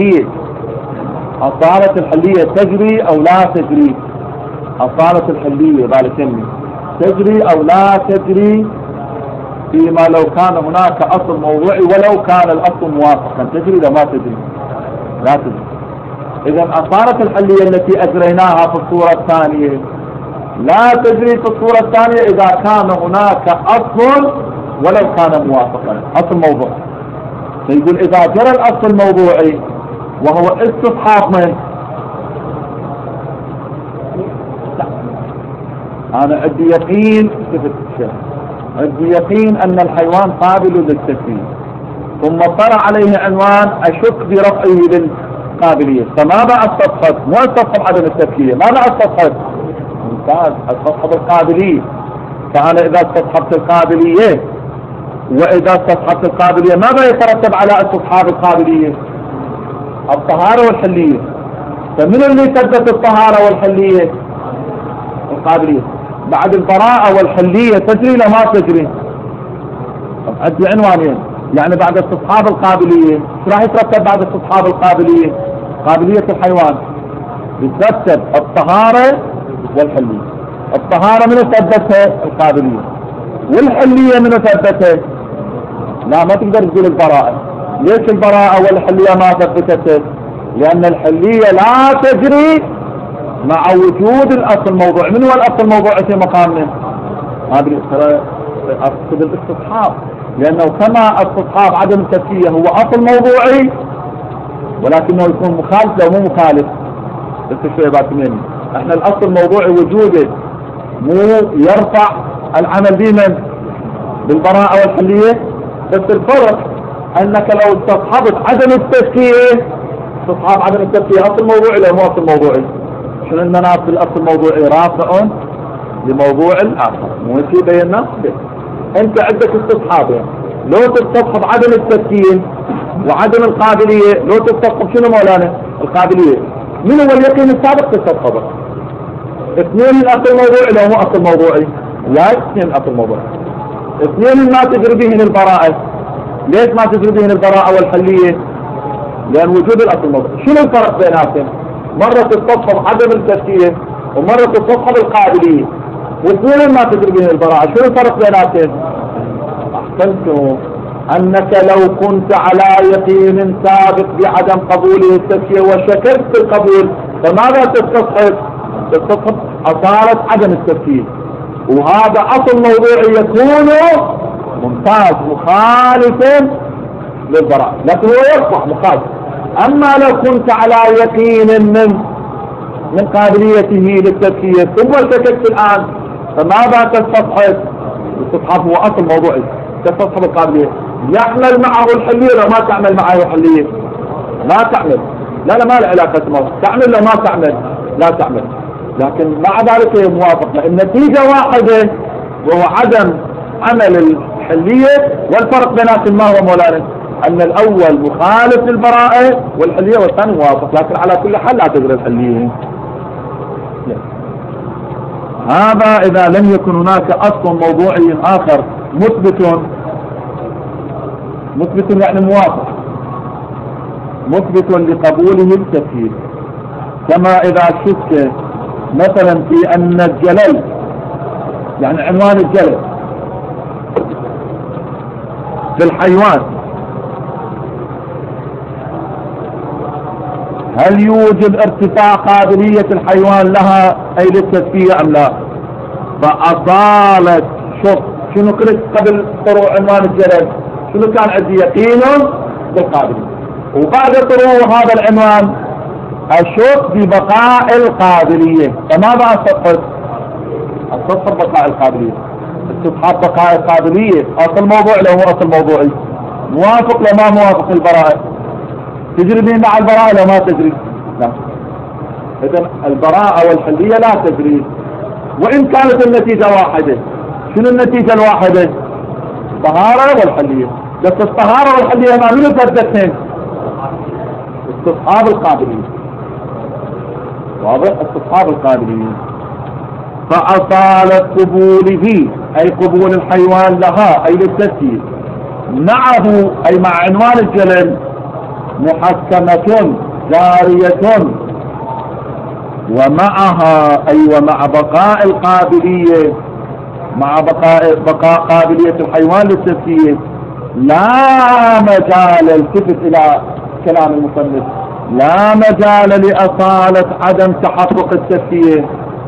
الحلية تجري أو لا تجري. أصالة الحلية بالكلمة تجري أو لا تجري فيما لو كان هناك أصل موضوعي ولو كان الأصل موافقا. تجري لا ما تجري؟ لا تجري. إذا أصالة الحلية التي أجريناها في الصورة الثانية لا تجري في الصورة الثانية إذا كان هناك أصل ولو كان موافقا، أصل موضوعي. فيقول إذا جرى الأصل الموضوعي وهو استصحاب من؟ لا. أنا عندي يقين عندي يقين أن الحيوان قابل للتسكية، ثم طلع عليه عنوان أشك برفعه للقابلية، فماذا استصحب؟ مو استصحب عدم التسكية، ماذا استصحب؟ ممتاز، استصحب القابلية. فأنا إذا استصحبت القابلية وإذا استصحبت القابلية ماذا يترتب على استصحاب القابلية؟ الطهارة والحلية. فمن اللي ثبت الطهارة والحلية؟ القابلية. بعد البراءة والحلية تجري لا ما تجري؟ طب عندي عنوانين، يعني بعد استصحاب القابلية ايش راح يترتب بعد استصحاب القابلية؟ قابلية الحيوان يترتب الطهارة والحلية. الطهارة من ثبتها؟ القابلية. والحلية من ثبتها؟ لا ما تقدر تقول البراءة. ليش البراءة والحلية ما ثبتتها؟ لأن الحلية لا تجري مع وجود الأصل الموضوعي. من هو الأصل الموضوعي في مقامنا؟ أقصد الاستصحاب، لأنه كما استصحاب عدم التسكية هو أصل موضوعي ولكنه يكون مخالف لو مو مخالف. بس شوية باكميني احنا الأصل الموضوعي وجوده مو يرفع العمل به بالبراءة والحلية. بس الفرق أنك لو استصحبت عدم التسكية، استصحاب عدم التسكية أصل موضوعي لو مو أصل موضوعي. شنو المناط بالأصل الموضوعي؟ رافع لموضوع الآخر. مو شيء بينا أنت عندك استصحابين، لو تستصحب عدم التسكين وعدم القابلية، لو تستصحب شنو مولانا؟ القابلية. من هو اليقين السابق تستصحبه؟ اثنين الأصل الموضوعي لو مو أصل موضوعي، لا اثنين الأصل موضوعي. اثنين ما تجري بهن البراءة. ليش ما تجري بهن البراءة والحلية؟ لأن وجود الأصل الموضوعي. شنو الفرق بيناتهم؟ مرة تستصحب عدم التسكين ومرة تستصحب القابلية، واثنين ما تدري بهن البراءة. شنو الفرق بيناتهم؟ أحسنتم، أنك لو كنت على يقين سابق بعدم قبوله التسكية وشككت في القبول فماذا تستصحب؟ تستصحب أصالة عدم التفكير، وهذا أصل موضوعي يكون ممتاز مخالفا للبراءة، لكن هو يصبح مخالف. أما لو كنت على يقين من قابليته للتفكير ثم شككت الآن، فماذا تستصحب؟ الاستصحاب هو أصل موضوعي، تستصحب القابلية. يعمل معه الحلية لو ما تعمل معه الحلية؟ ما تعمل، لا ما له علاقة معه، تعمل لو ما تعمل لا تعمل، لكن مع ذلك هي موافقة. النتيجة واحدة وهو عدم عمل الحلية، والفرق بيناتهم ما هو مولانا؟ أن الأول مخالف للبراءة والحلية، والثاني موافق، لكن على كل حال لا تجري الحلية. هذا إذا لم يكن هناك أصل موضوعي آخر مثبت يعني موافق، مثبت لقبوله التفكير. كما إذا شك مثلا في أن الجلل، يعني عنوان الجلل في الحيوان، هل يوجد ارتفاع قابلية الحيوان لها أي للتفكير أم لا؟ فأصالة شنو قلت قبل طروع عنوان الجلل؟ شنو كان عندي؟ يقين بالقابلية، وبعد طروع هذا العنوان أشك ببقاء القابلية، فماذا أستصحب؟ أستصحب بقاء القابلية. استصحاب بقاء القابلية أصل موضوع له هو أصل موضوعي، موافق لو ما موافق البراءة، تجري به مع البراءة لو ما تجري؟ لا. إذن البراءة والحلية لا تجري، وإن كانت النتيجة واحدة. شنو النتيجة الواحدة؟ الطهارة والحلية، بس الطهارة والحلية ما منو تبدتهم؟ استصحاب القابلية، واضح؟ استصحاب القابلية. فأصالة قبوله أي قبول الحيوان لها أي للتفكير معه أي مع عنوان الجلل محكمة جارية، ومعها أي ومع بقاء القابلية، مع بقاء قابلية الحيوان للتفكير لا مجال، التفت إلى كلام المصنف، لا مجال لأصالة عدم تحقق التفكير.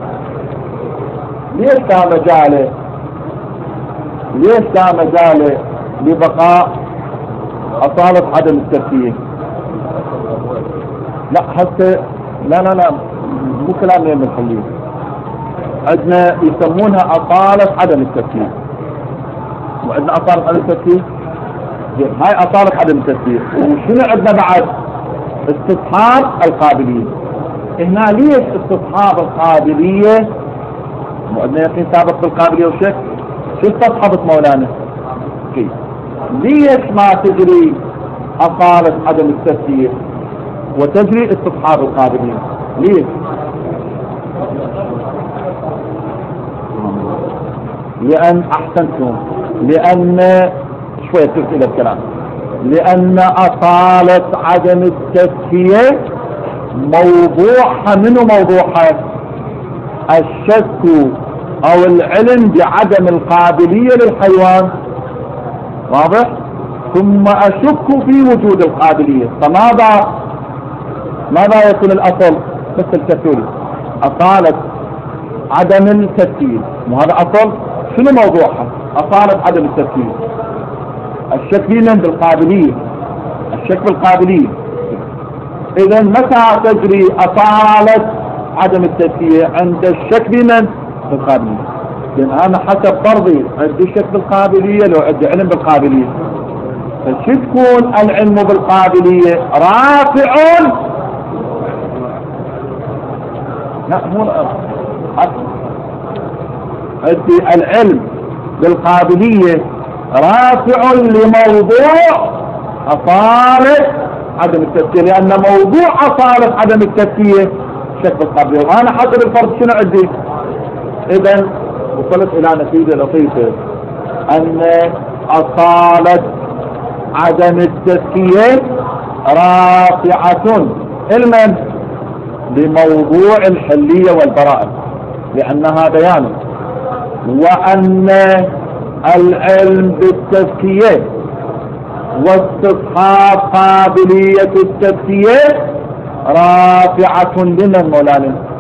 ليش لا مجال؟ ليش لا مجال لبقاء أصالة عدم التفكير؟ لا حتى لا مو كلام يم الحلية، عندنا يسمونها أصالة عدم التفكير، وعندنا أصالة عدم التفكير، هاي أصالة عدم التفكير. وشنو عندنا بعد؟ استصحاب القابلية. هنا ليش استصحاب القابلية؟ وعندنا يقين سابق بالقابلية والشك، شو استصحبت مولانا؟ كيف؟ ليش ما تجري أصالة عدم التفكير وتجري استصحاب القابلية؟ ليش؟ لأن أحسنتم، لأن شوية تلك إلى الكلام، لأن أصالة عدم التفكير موضوعها منو موضوعها؟ الشك أو العلم بعدم القابلية للحيوان، واضح؟ ثم أشك في وجود القابلية، ماذا يكون الأصل؟ مثل الكثير أصالة عدم التفكير، وهذا أصل شنو موضوعها؟ أصالة عدم التفكير. الشك بمن؟ بالقابلية، الشك بالقابلية. إذا متى تجري أصالة عدم التفكير؟ عند الشك بمن؟ بالقابلية. لأن أنا حسب فرضي عندي شك بالقابلية لو عندي علم بالقابلية، فشو تكون العلم بالقابلية؟ رافع، لا مو عندي العلم بالقابلية رافع لموضوع أصالة عدم التفكير، لأن موضوع أصالة عدم التفكير شك بالقابلية، وأنا حسب الفرض شنو عندي؟ إذن وصلت إلى نتيجة لطيفة أن أصالة عدم التفكير رافعة علما بموضوع الحلية والبراءة، لأنها بيان، وأن العلم بالتفكير واستصحاب قابلية التفكير رافعة لمن مولانا؟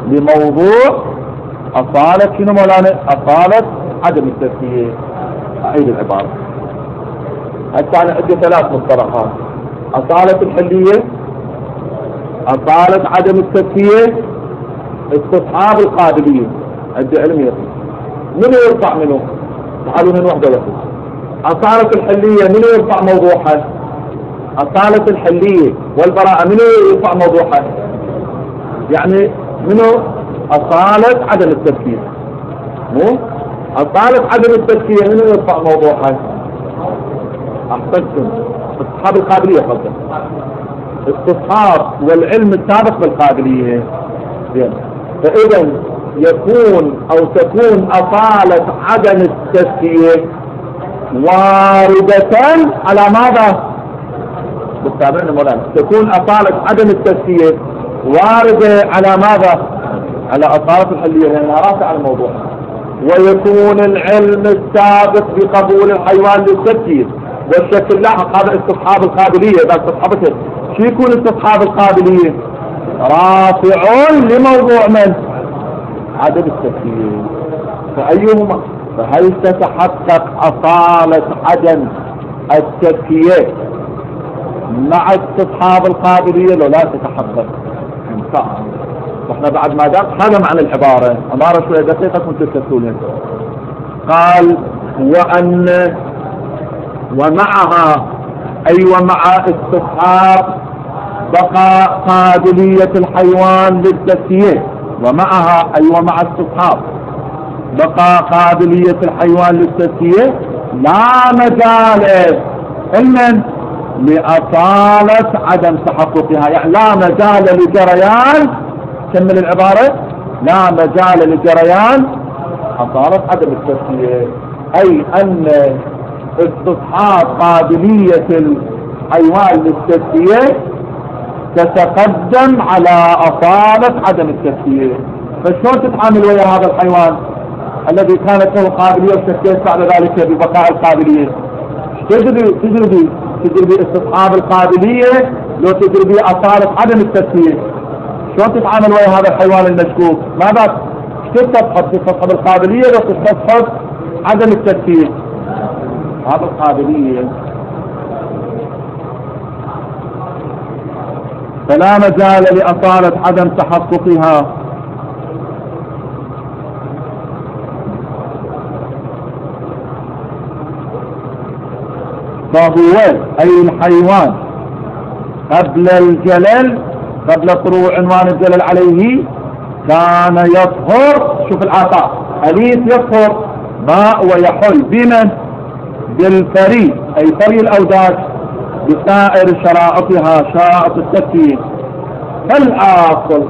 لموضوع أصالة شنو مولانا؟ أصالة عدم التزكية. أعيد العبارة. هسه أنا عندي ثلاث مصطلحات: أصالة الحلية، أصالة عدم التزكية، استصحاب القابلية. عندي علمية منو يرفع منه؟ تعالوا من وحدة واحدة. أصالة الحلية منو يرفع موضوعها؟ أصالة الحلية والبراءة منو يرفع موضوعها؟ يعني منو أصالة عدم التزكية؟ مو أصالة عدم التزكية منو يرفع موضوعها؟ أحسنتم، استصحاب القابلية. قصدك استصحاب والعلم السابق بالقابلية. فإذا يكون أو تكون أصالة عدم التزكية واردة على ماذا؟ بالتابعين مولانا. تكون أصالة عدم التزكية واردة على ماذا؟ على أصالة الحلية لأنها رافعة على الموضوع. ويكون العلم السابق بقبول الحيوان للتزكية والشكل لاحق. هذا استصحاب القابلية. إذا استصحبته شو يكون استصحاب القابلية؟ رافع لموضوع من؟ عدم التزكية. فأيهما؟ فهل تتحقق أصالة عدم التزكية مع استصحاب القابلية لو لا تتحقق؟ احنا بعد ما قال هذا معنى العبارة. عبارة شوية دقيقة كنت تكتبونها. قال ومعها أي ومع استصحاب بقاء قابلية الحيوان للتزكية. ومعها أي ومع استصحاب بقاء قابلية الحيوان للتزكية لا مجال إلا لأصالة عدم تحققها. يعني لا مجال لجريان، كمل العبارة، لا مجال لجريان أصالة عدم التزكية. أي أن استصحاب قابلية الحيوان للتزكية تتقدم على أصالة عدم التزكية. فشلون تتعامل ويا هذا الحيوان الذي كانت له قابلية وتزكية بعد ذلك ببقاء القابلية؟ تجربي استصحاب القابلية لو تجربي أصالة عدم التزكية. شلون تتعامل ويا هذا الحيوان المشكوك؟ ماذا تستصحب القابلية لو تستصحب عدم التزكية؟ هذا القابلية فلا مجال لأصالة عدم تحققها. فهو أي الحيوان قبل الجلل، قبل طلوع عنوان الجلل عليه، كان يطهر. شوف الآثار، أليس يطهر ماء ويحل بمن؟ بالفري، أي فري الأوداج بسائر شرائطها، شرائط التزكية. فالأصل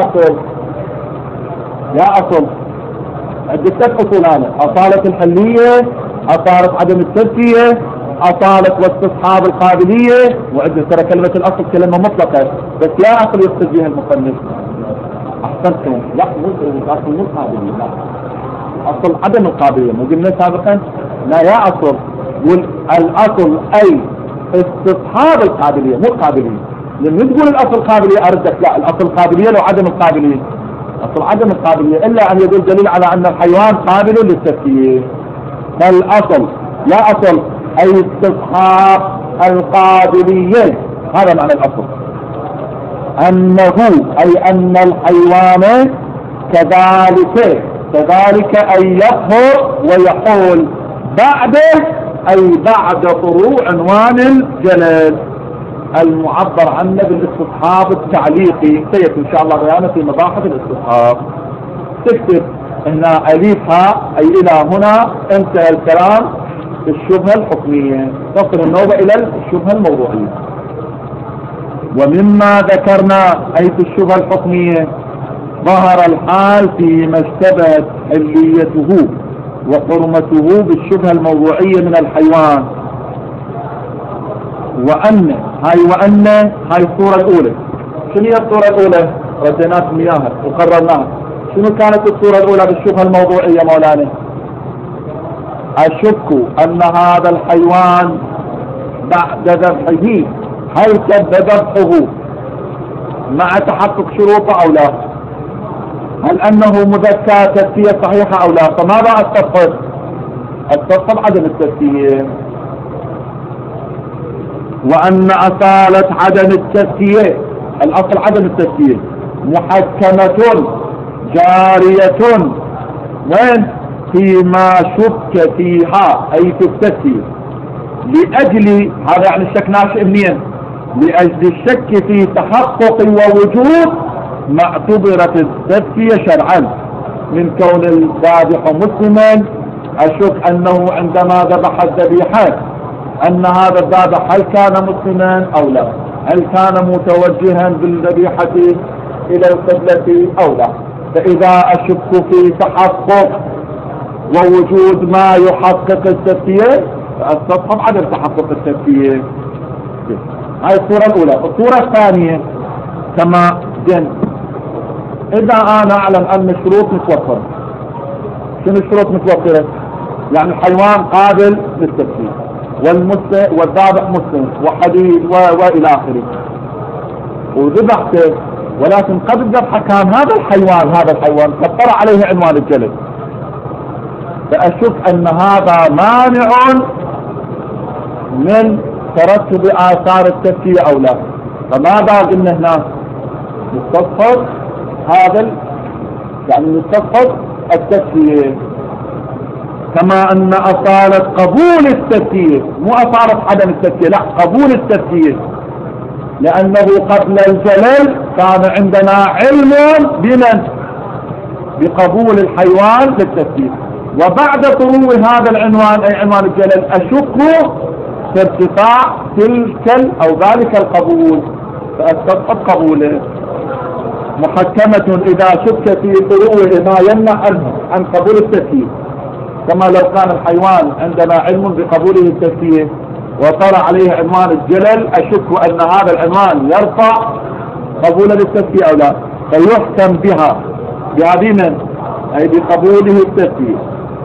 يا أصل عندك 3 أصول. أنا أصالة الحلية، أصالة عدم التزكية، أصالة واستصحاب القابلية. وعندك ترى كلمة الأصل كلمة مطلقة، بس يا أصل يقصد بها المصنف. أحسنتم. لا أصل مو القابلية، لا أصل عدم القابلية. مو قلنا سابقا؟ لا يا أصل، الأصل أي استصحاب القابلية مو القابلية. لما تقول الأصل قابلية أردك لا، الأصل قابلية لو عدم القابلية. أصل عدم القابلية إلا أن يدل دليل على أن الحيوان قابل للتزكية. فالأصل لا أصل أي استصحاب القابلية. هذا معنى الأصل. أنه أي أن الحيوان كذلك أي يطهر ويحول بعده، أي بعد طلوع عنوان الجلل المعبر عنه بالاستصحاب التعليقي. سيأتي إن شاء الله بيانه في مباحث الاستصحاب. تكتب هنا أليفها أي إلى هنا انتهى الكلام في الشبهة الحكمية، تصل النوبة إلى الشبهة الموضوعية. ومما ذكرنا أي في الشبهة الحكمية ظهر الحال فيما اشتبهت حليته وحرمته بالشبهة الموضوعية من الحيوان. وأن هاي الصورة الأولى. شنو هي الصورة الأولى؟ رديناكم إياها وقررناها. شنو كانت الصورة الأولى بالشبهة الموضوعية مولانا؟ أشك أن هذا الحيوان بعد ذبحه هل تم ذبحه مع تحقق شروطه أو لا؟ هل أنه مذكى تزكية صحيحة أو لا؟ فماذا أستفصل؟ أستفصل عدم التزكية، وأن أصالة عدم التزكية، الأصل عدم التزكية، محكمة جارية وين؟ فيما شك فيها، أي في التزكية، لأجل هذا يعني الشك ناشئ منين؟ لأجل الشك في تحقق ووجود ما اعتبرت التزكية شرعا، من كون الذابح مسلما أشك أنه عندما ذبح الذبيحة أن هذا الذابح هل كان مسلما أو لا، هل كان متوجها بالذبيحة إلى القبلة أو لا. فإذا أشك في تحقق ووجود ما يحقق التزكية فأستصحب عدم تحقق التزكية. هاي الصورة الأولى. الصورة الثانية كما جن، إذا أنا أعلم أن الشروط متوفرة. شنو الشروط متوفرة؟ يعني الحيوان قابل للتزكية والذابح مسلم وحديد وإلى آخره، وذبحته، ولكن قبل الذبحة كان هذا الحيوان قد طلع عليه عنوان الجلد، فأشك أن هذا مانع من ترتب آثار التزكية أو لا. فماذا قلنا هنا؟ نستصحب هذا، يعني نستصحب التزكية، كما أن أصالة قبول التزكية، مو أصالة عدم التزكية، لا، قبول التزكية، لأنه قبل الجلل كان عندنا علم بمن؟ بقبول الحيوان للتزكية، وبعد طلوع هذا العنوان أي عنوان الجلل أشك في ارتفاع تلك أو ذلك القبول، فأستصحب قبوله. محكمة إذا شك في طلوع ما يمنع عنه عن قبول التزكية، كما لو كان الحيوان عندنا علم بقبوله التزكية وطلع عليه عنوان الجلل أشك أن هذا العنوان يرفع قبول للتزكية أو لا، فيحكم بها بهذه من؟ أي بقبوله التزكية.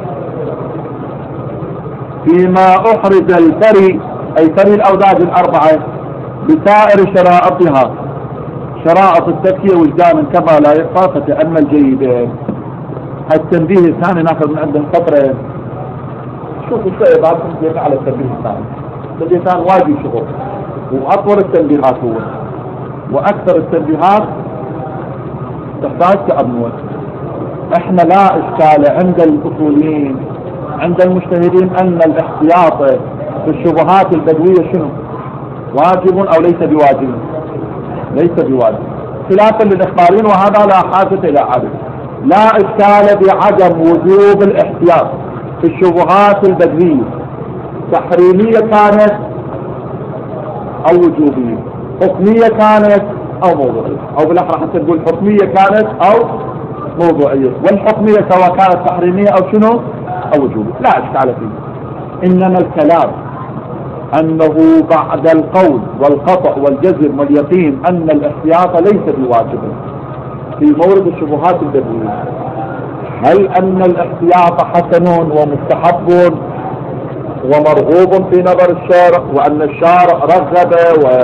فيما أحرز الفري، أي فري الأوداج الأربعة بسائر شرائطها، شرائط التزكية وجدانا كما لا يخفى فتأمل جيدا. التنبيه الثاني ناخذ من عندهم سطرين. شوفوا شوية بعد نجي على التنبيه الثاني. التنبيه الثاني واجب شغل، وأطول التنبيهات هو، وأكثر التنبيهات تحتاج تأمل. احنا لا إشكال عند الأصوليين عند المجتهدين أن الاحتياط في الشبهات البدوية شنو؟ واجب أو ليس بواجب؟ ليس بواجب، خلافا للإخبارين، وهذا لا حاجة إلى عدل. لا إشكال بعدم وجوب الاحتياط في الشبهات البدوية، تحريمية كانت أو وجوبية، حكمية كانت أو موضوعية، أو بالأحرى حتى تقول حكمية كانت أو موضوعية، والحكمية سواء كانت تحريمية أو شنو أو وجوبية، لا إشكال فيه. إنما الكلام أنه بعد القول والقطع والجزم واليقين أن الاحتياط ليس بواجب في مورد الشبهات البدوية، هل أن الاحتياط حسن ومستحب ومرغوب في نظر الشارع، وأن الشارع رغب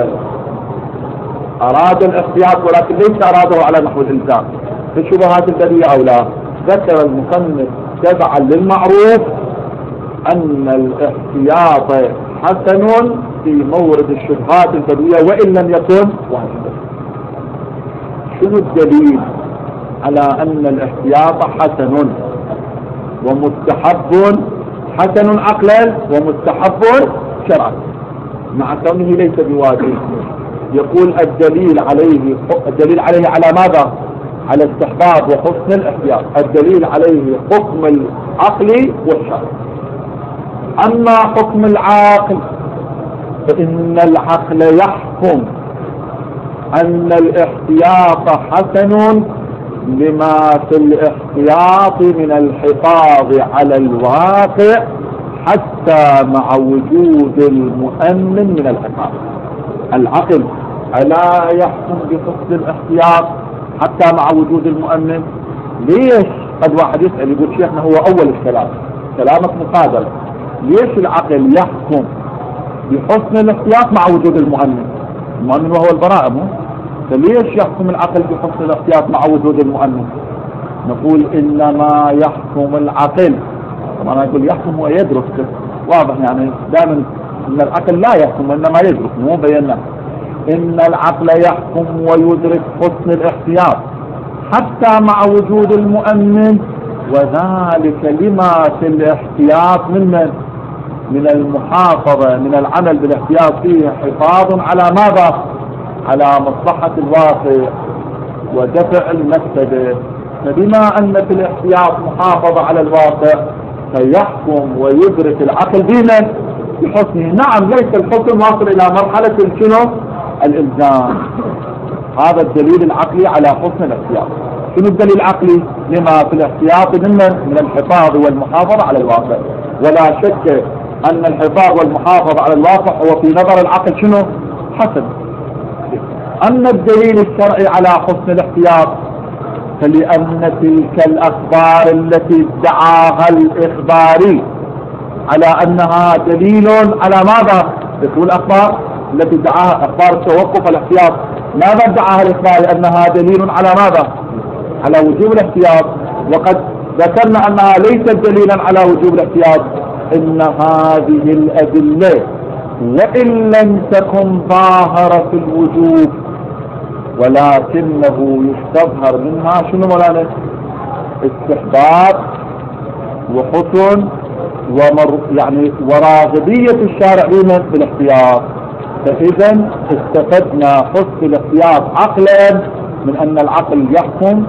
وأراد الاحتياط ولكن ليس أراده على نحو الإلزام في الشبهات البدوية أو لا؟ ذكر المصنف تبعا للمعروف أن الاحتياط حسن في مورد الشبهات البدوية وإن لم يكن واجبا. شنو الدليل على أن الاحتياط حسن ومستحب، حسن عقلا ومستحب شرعا مع كونه ليس بواجب؟ يقول الدليل عليه على ماذا؟ على استحباب وحسن الاحتياط. الدليل عليه حكم العقل والشرع. أما حكم العقل فإن العقل يحكم أن الاحتياط حسن لما في الاحتياط من الحفاظ على الواقع حتى مع وجود المؤمن من العقاب. العقل ألا يحكم بحسن الاحتياط حتى مع وجود المؤمن؟ ليش؟ قد واحد يسأل يقول شيخنا هو أول الكلام كلامك مقابل، ليش العقل يحكم بحسن الاحتياط مع وجود المؤمن؟ المؤمن وهو البراءة، فليش يحكم العقل بحسن الاحتياط مع وجود المؤمن؟ نقول إنما يحكم العقل. طبعا يقول يحكم ويدرك، واضح يعني دائما إن العقل لا يحكم إنما يدرك، مو بينا إن العقل يحكم ويدرك حسن الاحتياط حتى مع وجود المؤمن، وذلك لما في الاحتياط من المحافظة، من العمل بالاحتياط فيه حفاظ على ماذا؟ على مصلحة الواقع ودفع المفسدة. فبما أن في الاحتياط محافظة على الواقع فيحكم ويدرك العقل بحسنه. نعم، ليس الحكم واصل إلى مرحلة شنو؟ الإلزام. هذا الدليل العقلي على حسن الاحتياط. شنو الدليل العقلي لما في الاحتياط من الحفاظ والمحافظة على الواقع؟ ولا شك أن الحفاظ والمحافظة على الواقع هو في نظر العقل شنو؟ حسن. أما الدليل الشرعي على حسن الاحتياط فلأن تلك الأخبار التي ادعاها الإخباري على أنها دليل على ماذا؟ تقول الأخبار التي ادعاها أخبار التوقف الاحتياط، ماذا ادعاها الإخباري؟ أنها دليل على ماذا؟ على وجوب الاحتياط. وقد ذكرنا أنها ليست دليلا على وجوب الاحتياط. إن هذه الأدلة وإن لم تكن ظاهرة الوجوب ولكنه يستظهر منها شنو مولانا؟ استحباب وحسن يعني وراغبية الشارع بالاحتياط. فإذا استفدنا حسن الاحتياط عقلا من أن العقل يحكم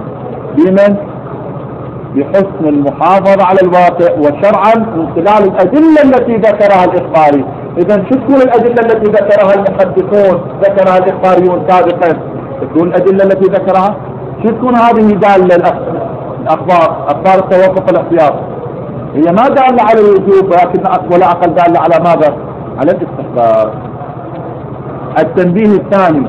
بحسن المحافظة على الواقع، وشرعا من خلال الأدلة التي ذكرها الإخباري. إذا شو تكون الأدلة التي ذكرها المحدثون ذكرها الإخباريون سابقا؟ تكون الأدلة التي ذكرها شو تكون؟ هذه دالة أخبار التوقف الاحتياط هي ما دالة على الوجوب، ولكن ولا أقل دالة على ماذا؟ على الاستحباب. التنبيه الثاني،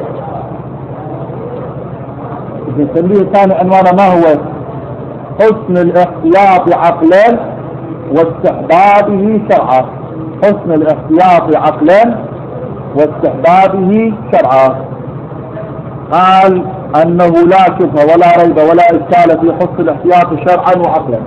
التنبيه الثاني عنوانه ما هو؟ حسن الاحتياط عقلا واستحبابه شرعا. حسن الاحتياط عقلا واستحبابه شرعا. قال أنه لا شبهة ولا ريب ولا إشكال في حسن الاحتياط شرعا وعقلا.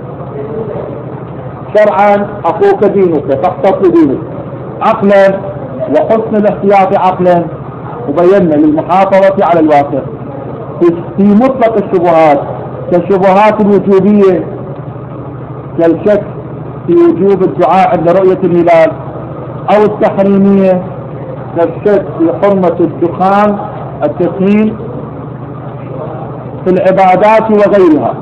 شرعا أخوك دينك فاحتط دينك، عقلا وحسن الاحتياط عقلا وبينا للمحافظة على الواقع في مطلق الشبهات كالشبهات الوجوبية كالشك في وجوب الدعاء عند رؤية الهلال، أو التحريمية كالشك في حرمة الدخان التدخين في العبادات وغيرها.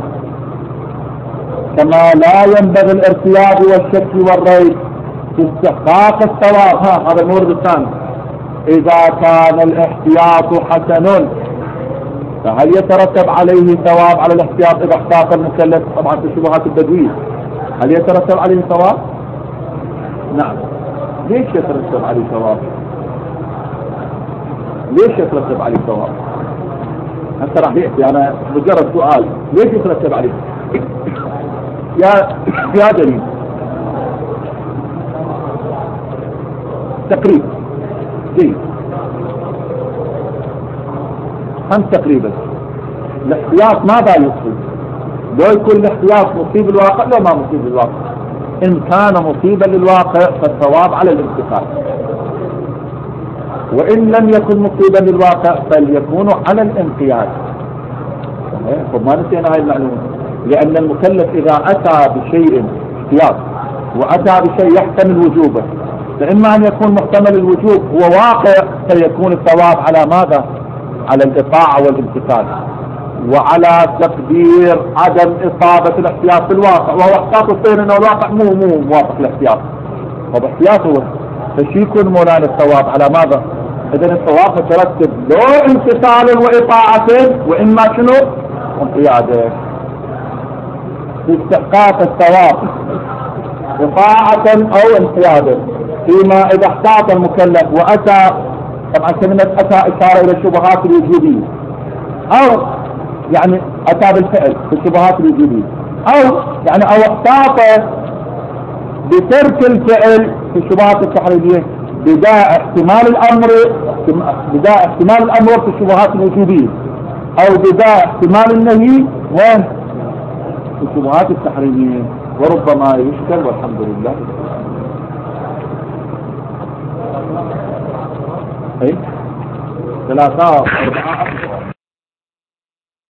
كما لا ينبغي الارتياب والشك والريب في استحقاق الثواب. هذا المورد الثاني. إذا كان الاحتياط حسن فهل يترتب عليه ثواب على الاحتياط إذا احتاط المكلف؟ طبعا في الشبهات البدوية هل يترتب عليه ثواب؟ نعم. ليش يترتب عليه ثواب؟ ليش يترتب عليه ثواب؟ هسه راح يأتي أنا مجرد سؤال، ليش يترتب عليه؟ يا دليل تقريب جيد 5 تقريبا. الاحتياط ماذا يصيب؟ لو يكون الاحتياط مصيب الواقع لو ما مصيب الواقع. إن كان مصيبا للواقع فالثواب على الامتثال، وإن لم يكن مصيبا للواقع فليكون على الانقياد. طب ما نسينا هاي المعلومة، لأن المكلف إذا أتى بشيء احتياط وأتى بشيء يحتمل وجوبه، فإما أن يكون محتمل الوجوب هو واقع فيكون الثواب على ماذا؟ على الإطاعة والامتثال، وعلى تقدير عدم إصابة الاحتياط في الواقع، وهو احتياط الصير إنه الواقع مو موافق الاحتياط. طب احتياطه فشي يكون مولانا الثواب على ماذا؟ إذن الثواب ترتب لو امتثال وإطاعة وإما شنو؟ انقياده. في استحقاق الثواب إطاعة أو انقياده فيما إذا احتاط المكلف وأتى، طبعا كلمة أتى إشارة إلى الشبهات الوجودية، أو يعني أتى بالفعل في الشبهات الوجودية، أو يعني أو احتاط بترك الفعل في الشبهات التحريمية بداء احتمال الأمر في الشبهات الوجودية، أو بداء احتمال النهي الشبهات التحريمية وربما يشكل، والحمد لله. اي 3 4